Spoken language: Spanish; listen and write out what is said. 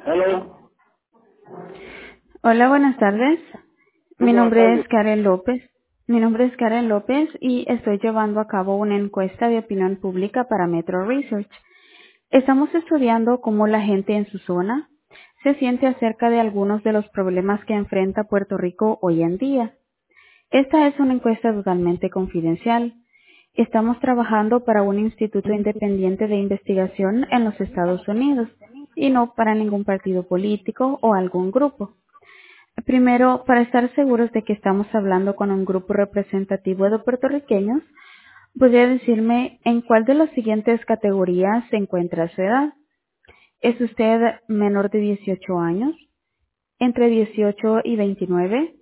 Hello. Hola, buenas tardes. Sí, Mi buenas nombre tardes. es Karen López. Mi nombre es Karen López y estoy llevando a cabo una encuesta de opinión pública para Metro Research. Estamos estudiando cómo la gente en su zona se siente acerca de algunos de los problemas que enfrenta Puerto Rico hoy en día. Esta es una encuesta totalmente confidencial. Estamos trabajando para un instituto independiente de investigación en los Estados Unidos y no para ningún partido político o algún grupo. Primero, para estar seguros de que estamos hablando con un grupo representativo de puertorriqueños, ¿podría decirme en cuál de las siguientes categorías se encuentra su edad? ¿Es usted menor de 18 años? ¿Entre 18 y 29?